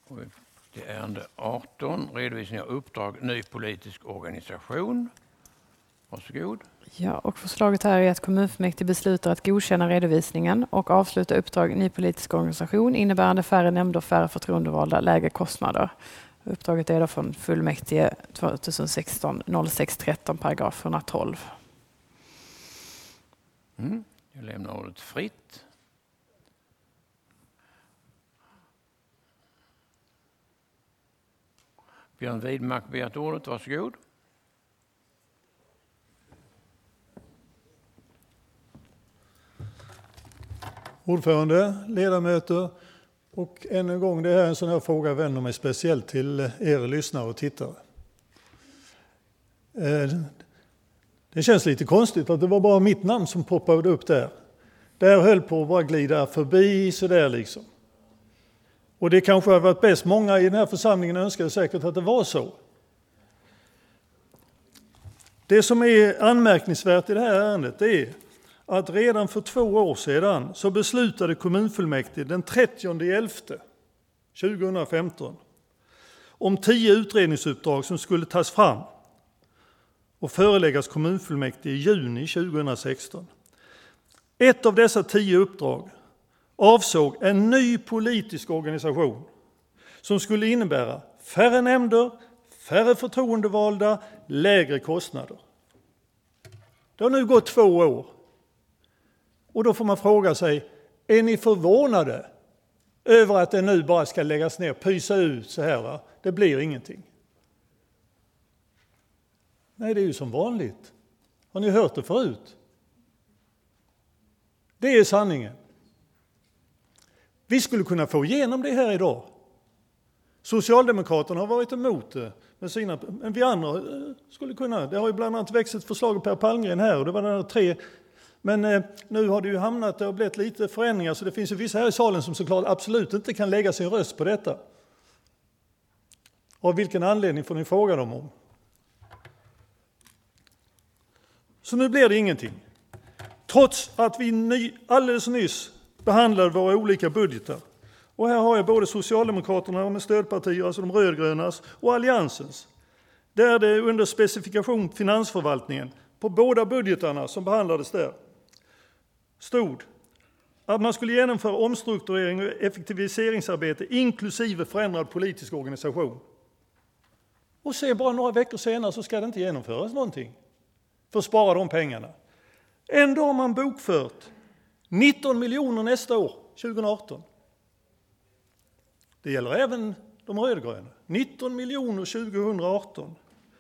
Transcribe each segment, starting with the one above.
Det är ärende 18, redovisning av uppdrag, ny politisk organisation. Varsågod. Ja, och förslaget här är att kommunfullmäktige beslutar att godkänna redovisningen och avsluta uppdrag ny politisk organisation innebärande färre nämnder, färre förtroendevalda, lägre kostnader. Uppdraget är då från fullmäktige 2016 06 13 paragraf 112. Jag lämnar ordet fritt. Björn Widmark begärt ordet, varsågod. Ordförande, ledamöter och än en gång, det här är en sån här fråga jag vänder mig speciellt till er lyssnare och tittare. Det känns lite konstigt att det var bara mitt namn som poppade upp där. Det här höll på att bara glida förbi sådär liksom. Och det kanske har varit bäst. Många i den här församlingen önskade säkert att det var så. Det som är anmärkningsvärt i det här ärendet är att redan för 2 år sedan så beslutade kommunfullmäktige den 30/11/2015 om 10 utredningsuppdrag som skulle tas fram och föreläggas kommunfullmäktige i juni 2016. Ett av dessa 10 uppdrag avsåg en ny politisk organisation som skulle innebära färre nämnder, färre förtroendevalda, lägre kostnader. Det har nu gått 2 år. Och då får man fråga sig, är ni förvånade över att det nu bara ska läggas ner, pysa ut så här, va? Det blir ingenting. Nej, det är ju som vanligt. Har ni hört det förut? Det är sanningen. Vi skulle kunna få igenom det här idag. Socialdemokraterna har varit emot det, men vi andra skulle kunna. Det har ju bland annat växt ett förslag av Per Palmgren här och det var den 3. Men nu har det ju hamnat och blivit lite förändringar så det finns ju vissa här i salen som såklart absolut inte kan lägga sin röst på detta. Av vilken anledning får ni fråga dem om? Så nu blir det ingenting. Trots att vi alldeles nyss behandlade våra olika budgetar. Och här har jag både Socialdemokraterna med stödpartier, alltså de rödgrönas, och Alliansens. Där det under specifikation finansförvaltningen på båda budgetarna som behandlades där stod att man skulle genomföra omstrukturering och effektiviseringsarbete inklusive förändrad politisk organisation. Och se bara några veckor senare så ska det inte genomföras någonting för att spara de pengarna. Ändå har man bokfört 19 miljoner nästa år, 2018. Det gäller även de rödgröna. 19 miljoner 2018.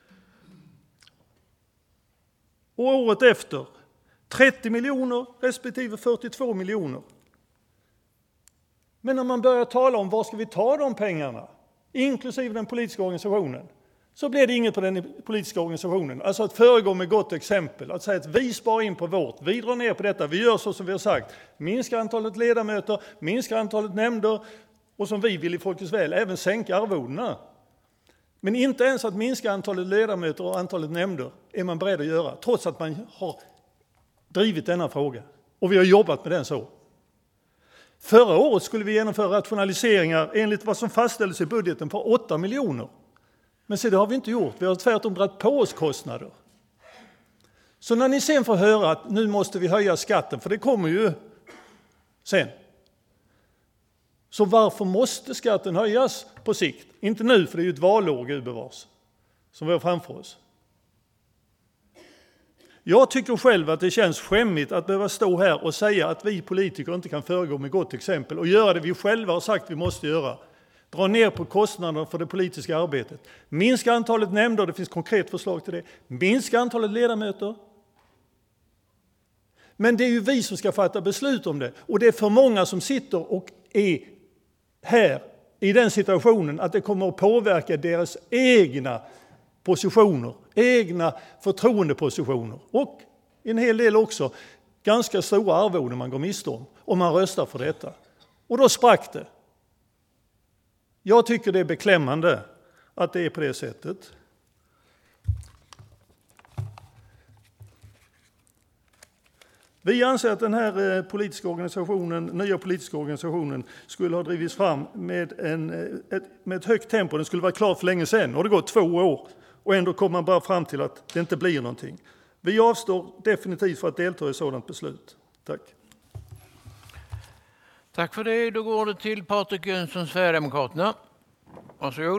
Och året efter 30 miljoner respektive 42 miljoner. Men när man börjar tala om var ska vi ta de pengarna, inklusive den politiska organisationen, så blir det inget på den politiska organisationen. Alltså att föregå med gott exempel, att säga att vi sparar in på vårt, vi drar ner på detta, vi gör så som vi har sagt. Minska antalet ledamöter, minska antalet nämnder och som vi vill i folkets väl, även sänka arvodena. Men inte ens att minska antalet ledamöter och antalet nämnder är man beredd att göra, trots att man har drivit denna fråga. Och vi har jobbat med den så. Förra året skulle vi genomföra rationaliseringar enligt vad som fastställdes i budgeten för 8 miljoner. Men så det har vi inte gjort. Vi har tvärtom dragit på oss kostnader. Så när ni sen får höra att nu måste vi höja skatten, för det kommer ju sen. Så varför måste skatten höjas på sikt? Inte nu, för det är ju ett valår, Gud bevars, som vi har framför oss. Jag tycker själv att det känns skämmigt att behöva stå här och säga att vi politiker inte kan föregå med gott exempel och göra det vi själva har sagt vi måste göra. Dra ner på kostnaderna för det politiska arbetet. Minska antalet nämnder, det finns konkret förslag till det. Minska antalet ledamöter. Men det är ju vi som ska fatta beslut om det. Och det är för många som sitter och är här i den situationen att det kommer att påverka deras egna positioner, egna förtroendepositioner. Och en hel del också ganska stora arvoden man går miste om man röstar för detta. Och då sprack det. Jag tycker det är beklämmande att det är på det sättet. Vi anser att den här nya politiska organisationen skulle ha drivits fram med ett högt tempo. Den skulle vara klar för länge sedan. Och det går 2 år och ändå kommer man bara fram till att det inte blir någonting. Vi avstår definitivt för att delta i sådant beslut. Tack. Tack för det. Då går det till Patrik Jönsson, Sverigedemokraterna. Varsågod.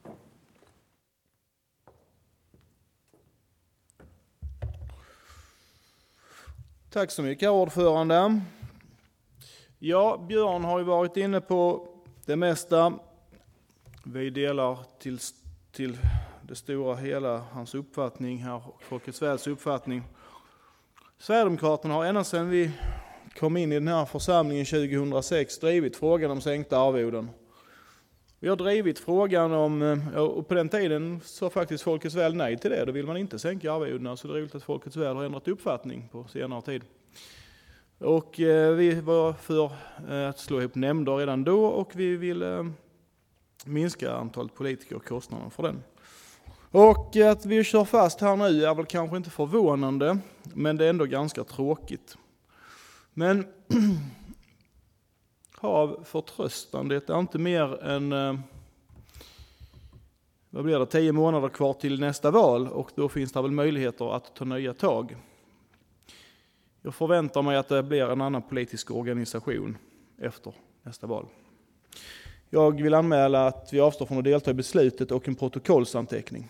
Tack så mycket, ordförande. Ja, Björn har ju varit inne på det mesta. Vi delar till det stora hela hans uppfattning här och Folkets Väls uppfattning. Sverigedemokraterna har ända sedan vi kom in i den här församlingen 2006 drivit frågan om sänkta arvoden. Vi har drivit frågan om, och på den tiden sa faktiskt Folkets Väl nej till det. Då vill man inte sänka arvodena, så det är roligt att Folkets Väl har ändrat uppfattning på senare tid. Och vi var för att slå ihop nämnder redan då, och vi vill minska antalet politiker och kostnaderna för den. Och att vi kör fast här nu är väl kanske inte förvånande, men det är ändå ganska tråkigt. Men hav förtröstan, det är inte mer än 10 månader kvar till nästa val, och då finns det väl möjligheter att ta nya tag. Jag förväntar mig att det blir en annan politisk organisation efter nästa val. Jag vill anmäla att vi avstår från att delta i beslutet och en protokollsanteckning.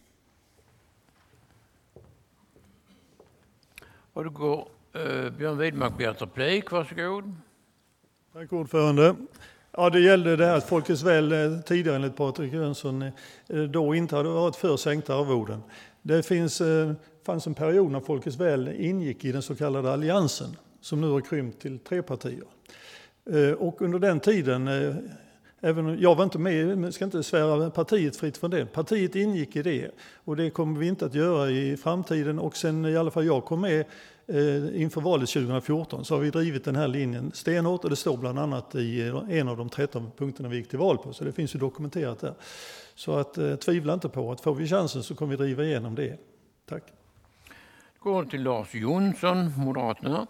Och då går Björn Widmark begärt replik. Varsågod. Tack ordförande. Ja, det gällde det här att Folkets Väl tidigare enligt Patrik Jönsson då inte hade varit för sänkta arvoden. Det fanns en period när Folkets Väl ingick i den så kallade alliansen som nu har krympt till 3 partier. Och under den tiden, även jag var inte med, men ska inte svära partiet fritt från det. Partiet ingick i det, och det kommer vi inte att göra i framtiden. Och sen i alla fall jag kom med inför valet 2014 så har vi drivit den här linjen stenhårt, och det står bland annat i en av de 13 punkterna vi gick till val på, så det finns ju dokumenterat där. Så att tvivla inte på att får vi chansen så kommer vi driva igenom det. Tack. Går till Lars Jonsson, Moderaterna.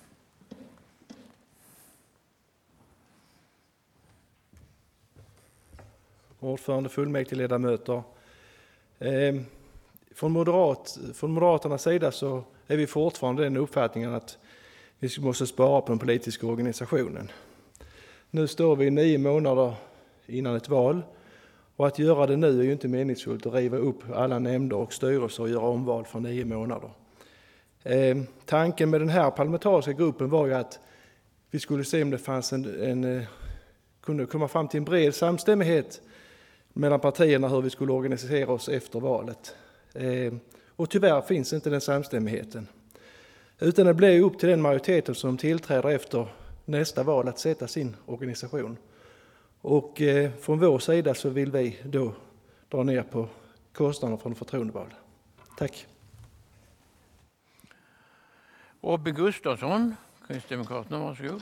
Ordförande, fullmäktigeledamöter. Från Moderaternas sida så är vi fortfarande den uppfattningen att vi måste spara på den politiska organisationen. Nu står vi 9 månader innan ett val, och att göra det nu är ju inte meningsfullt att riva upp alla nämnder och styrelser och göra omval för 9 månader. Tanken med den här parlamentariska gruppen var ju att vi skulle se om det fanns kunde komma fram till en bred samstämmighet mellan partierna hur vi skulle organisera oss efter valet. Och tyvärr finns inte den samstämmigheten. Utan det blir upp till den majoriteten som tillträder efter nästa val att sätta sin organisation. Och från vår sida så vill vi då dra ner på kostnaderna från förtroendevalda. Tack. Robin Gustafsson, Kristdemokraterna, varsågod.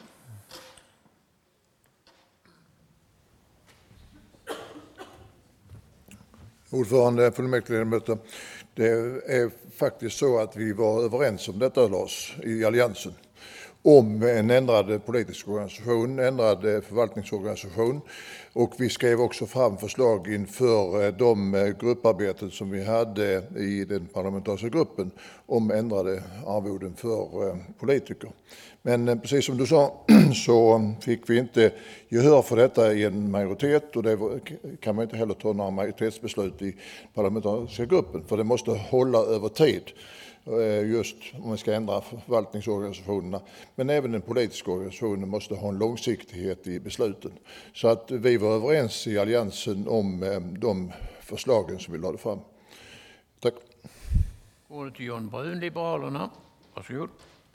Ordförande, fullmäktigeledamöter. Det är faktiskt så att vi var överens om detta, Lars, i alliansen. Om en ändrad politisk organisation, ändrad förvaltningsorganisation. Och vi skrev också fram förslag inför de grupparbeten som vi hade i den parlamentariska gruppen om ändrade arvoden för politiker. Men precis som du sa så fick vi inte gehör för detta i en majoritet, och det kan man inte heller ta några majoritetsbeslut i parlamentariska gruppen, för det måste hålla över tid. Just om man ska ändra förvaltningsorganisationerna. Men även den politiska organisationen måste ha en långsiktighet i besluten. Så att vi var överens i alliansen om de förslagen som vi lade fram. Tack. Ordet till John Brun, Liberalerna. Varsågod.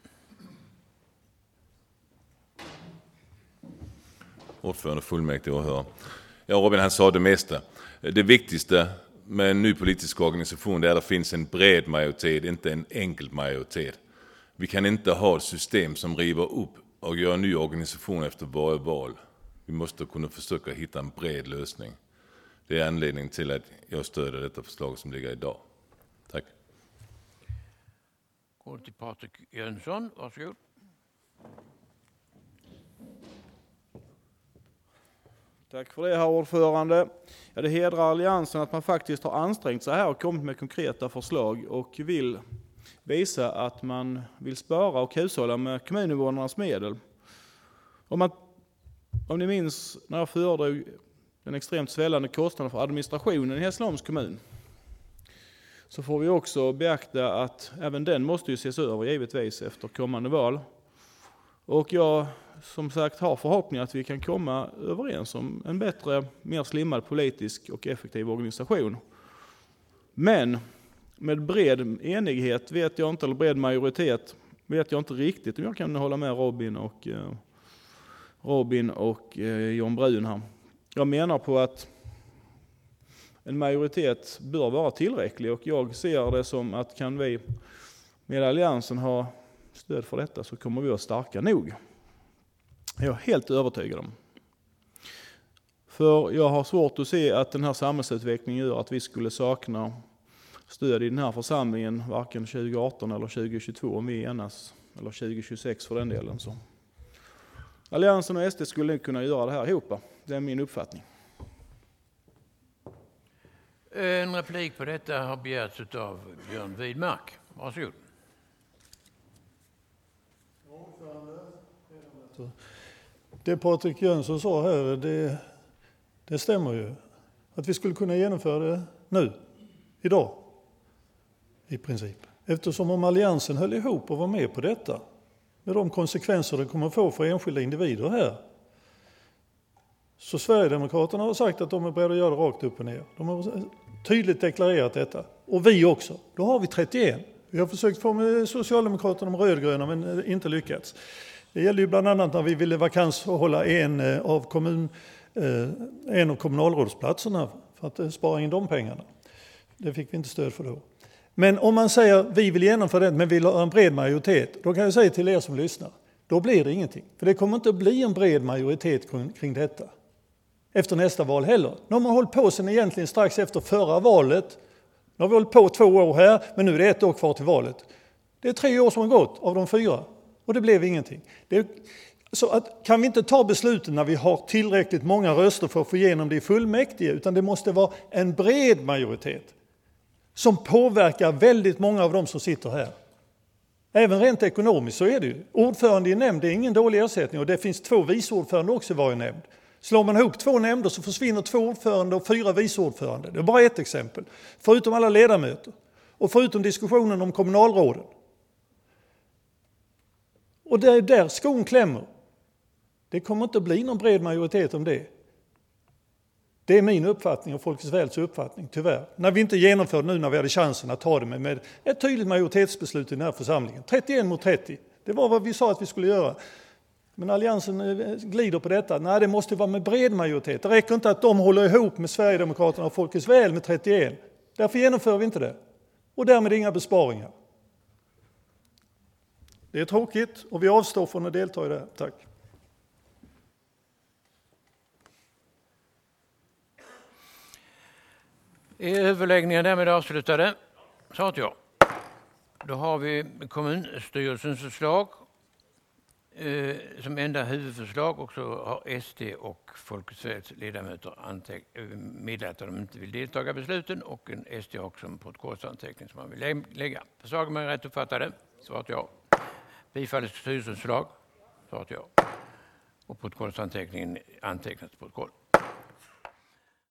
Ordförande, fullmäktige och hör. Ja, Robin, han sa det mesta. Det viktigaste med en ny politisk organisation är att det finns en bred majoritet, inte en enkel majoritet. Vi kan inte ha ett system som river upp och gör en ny organisation efter varje val. Vi måste kunna försöka hitta en bred lösning. Det är anledningen till att jag stöder detta förslag som ligger idag. Tack. Går till Patrik Jönsson. Varsågod. Tack för det, herr ordförande. Ja, det hedrar Alliansen att man faktiskt har ansträngt sig här och kommit med konkreta förslag och vill visa att man vill spara och hushålla med kommuninvånarnas medel. Om ni minns när jag föredrog den extremt svällande kostnaden för administrationen i Hässleholms kommun, så får vi också beakta att även den måste ju ses över givetvis efter kommande val. Och jag som sagt har förhoppning att vi kan komma överens om en bättre, mer slimmad politisk och effektiv organisation. Men med bred enighet eller bred majoritet vet jag inte riktigt om jag kan hålla med Robin och John Brun här. Jag menar på att en majoritet bör vara tillräcklig och jag ser det som att kan vi med Alliansen ha stöd för detta så kommer vi vara starka nog. Jag är helt övertygad om. För jag har svårt att se att den här samhällsutvecklingen gör att vi skulle sakna stöd i den här församlingen varken 2018 eller 2022 om vi enas, eller 2026 för den delen. Så Alliansen och SD skulle kunna göra det här ihop. Det är min uppfattning. En replik på detta har begärts av Björn Widmark. Varsågod. Det Patrik Jönsson sa här, det stämmer ju. Att vi skulle kunna genomföra det nu, idag, i princip. Eftersom om Alliansen höll ihop och var med på detta, med de konsekvenser det kommer att få för enskilda individer här. Så Sverigedemokraterna har sagt att de är beredda att göra det rakt upp och ner. De har tydligt deklarerat detta. Och vi också. Då har vi 31. Vi har försökt få med Socialdemokraterna och de rödgröna men inte lyckats. Det gäller ju bland annat när vi ville vakanshålla en av kommunalrådsplatserna för att spara in de pengarna. Det fick vi inte stöd för då. Men om man säger vi vill genomföra det men vill ha en bred majoritet, då kan jag säga till er som lyssnar, då blir det ingenting. För det kommer inte att bli en bred majoritet kring detta efter nästa val heller. Nu har man hållit på sen egentligen strax efter förra valet. Nu har vi hållit på 2 år här, men nu är det 1 år kvar till valet. Det är 3 år som har gått av de 4 och det blev ingenting. Så att, kan vi inte ta besluten när vi har tillräckligt många röster för att få igenom det i fullmäktige, utan det måste vara en bred majoritet som påverkar väldigt många av dem som sitter här. Även rent ekonomiskt så är det ju. Ordförande i nämnd är ingen dålig ersättning och det finns 2 vice ordförande också i varje nämnd. Slår man ihop 2 nämnder så försvinner 2 ordförande och 4 vice ordförande. Det är bara ett exempel. Förutom alla ledamöter och förutom diskussionen om kommunalråden. Och det är där skon klämmer. Det kommer inte bli någon bred majoritet om det. Det är min uppfattning och Folkets Väls uppfattning, tyvärr. När vi inte genomför nu när vi hade chansen att ta det med ett tydligt majoritetsbeslut i den här församlingen. 31 mot 30. Det var vad vi sa att vi skulle göra. Men Alliansen glider på detta. Nej, det måste vara med bred majoritet. Det räcker inte att de håller ihop med Sverigedemokraterna och Folkets Väl med 31. Därför genomför vi inte det. Och därmed inga besparingar. Det är tråkigt och vi avstår från att delta i det. Tack. Är överläggningen därmed avslutade? Sa jag. Då har vi kommunstyrelsens förslag som enda huvudförslag och så har SD och Folkets Väls ledamöter meddelat att de inte vill delta i besluten och en SD också en protokollsanteckning som man vill lägga. Förslagen är rätt uppfattade? Svarat ja. Bifall till styrelsens förslag? Svarat ja. Och protokollsanteckningen antecknas till protokoll.